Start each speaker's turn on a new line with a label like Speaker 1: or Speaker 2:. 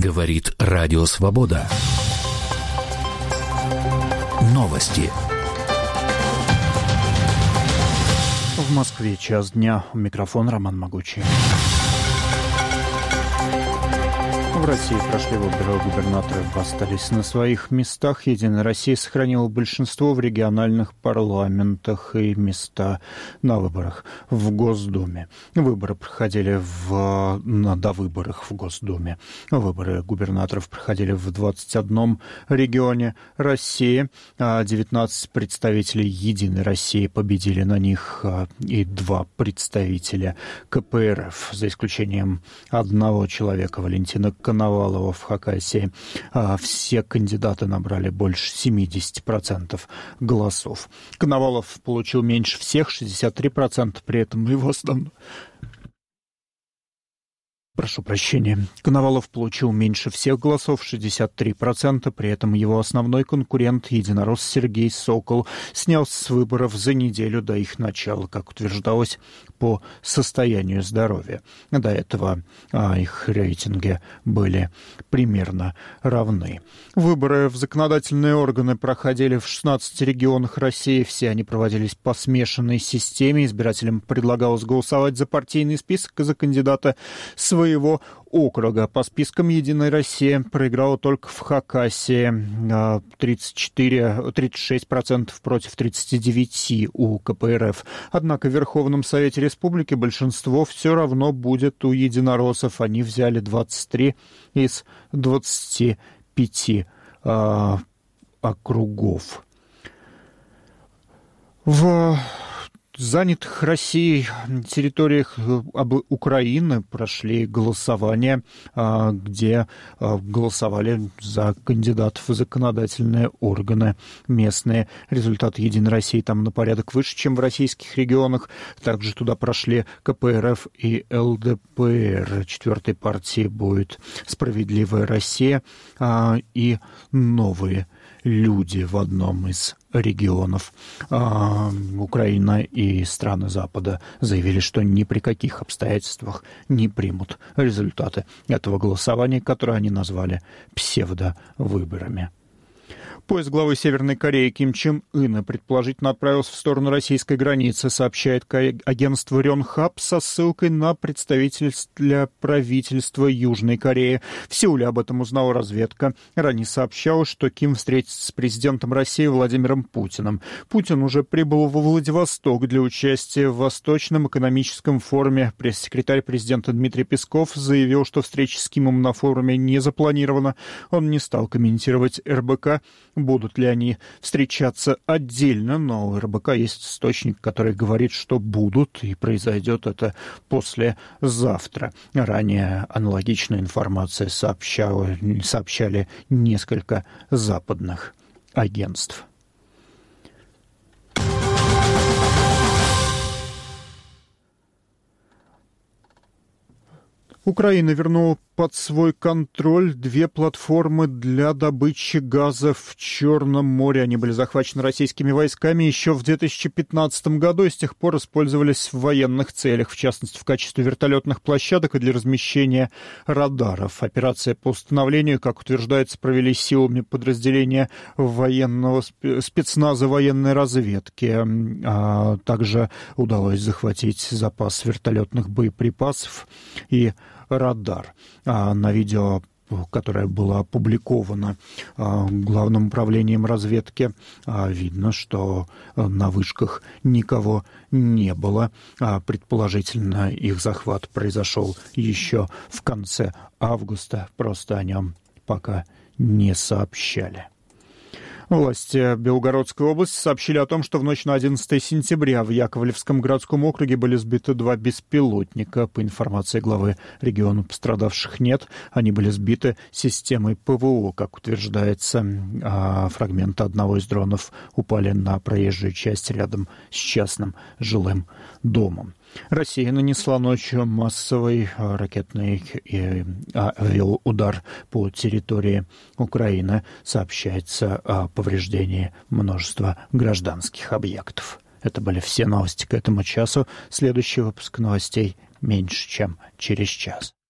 Speaker 1: Говорит Радио Свобода. Новости.
Speaker 2: В Москве час дня. Микрофон Роман Могучий. В России прошли выборы, губернаторы остались на своих местах. «Единая Россия» сохранила большинство в региональных парламентах и места на выборах в Госдуме. Выборы проходили на довыборах в Госдуме. Выборы губернаторов проходили в 21 регионе России. 19 представителей «Единой России» победили на них, и 2 представителя КПРФ, за исключением одного человека, Валентина Коновалова в Хакасии. Все кандидаты набрали больше 70% голосов. Коновалов получил меньше всех, 63%, при этом его основной... Прошу прощения. Коновалов получил меньше всех голосов, 63%, при этом его основной конкурент, единорос Сергей Сокол, снялся с выборов за неделю до их начала, как утверждалось, по состоянию здоровья. До этого их рейтинги были примерно равны. Выборы в законодательные органы проходили в 16 регионах России. Все они проводились по смешанной системе. Избирателям предлагалось голосовать за партийный список и за кандидата своего округа. По спискам «Единая Россия» проиграла только в Хакасии, 36% против 39% у КПРФ. Однако в Верховном Совете Республики большинство все равно будет у единороссов. Они взяли 23 из 25 округов. В занятых Россией территориях Украины прошли голосования, где голосовали за кандидатов в законодательные органы местные. Результаты «Единой России» там на порядок выше, чем в российских регионах. Также туда прошли КПРФ и ЛДПР. Четвертой партией будет «Справедливая Россия» и «Новые люди» в одном из регионов. Украина и страны Запада заявили, что ни при каких обстоятельствах не примут результаты этого голосования, которое они назвали псевдовыборами. Поезд главы Северной Кореи Ким Чен Ына предположительно отправился в сторону российской границы, сообщает агентство Рёнхап со ссылкой на представителя правительства Южной Кореи. В Сеуле об этом узнала разведка. Ранее сообщалось, что Ким встретится с президентом России Владимиром Путиным. Путин уже прибыл во Владивосток для участия в Восточном экономическом форуме. Пресс-секретарь президента Дмитрий Песков заявил, что встреча с Кимом на форуме не запланирована. Он не стал комментировать РБК, будут ли они встречаться отдельно, но у РБК есть источник, который говорит, что будут, и произойдет это послезавтра. Ранее аналогичную информацию сообщали несколько западных агентств. Украина вернула под свой контроль 2 платформы для добычи газа в Черном море. Они были захвачены российскими войсками еще в 2015 году и с тех пор использовались в военных целях, в частности, в качестве вертолетных площадок и для размещения радаров. Операция по установлению, как утверждается, провели силами подразделения военного спецназа военной разведки. Также удалось захватить запас вертолетных боеприпасов и радар. На видео, которое было опубликовано Главным управлением разведки, видно, что на вышках никого не было. Предположительно, их захват произошел еще в конце августа, просто о нем пока не сообщали. Власти Белгородской области сообщили о том, что в ночь на 11 сентября в Яковлевском городском округе были сбиты 2 беспилотника. По информации главы региона, пострадавших нет. Они были сбиты системой ПВО, как утверждается. Фрагменты одного из дронов упали на проезжую часть рядом с частным жилым домом. Россия нанесла ночью массовый ракетный авиаудар по территории Украины. Сообщается о повреждении множества гражданских объектов. Это были все новости к этому часу. Следующий выпуск новостей меньше, чем через час.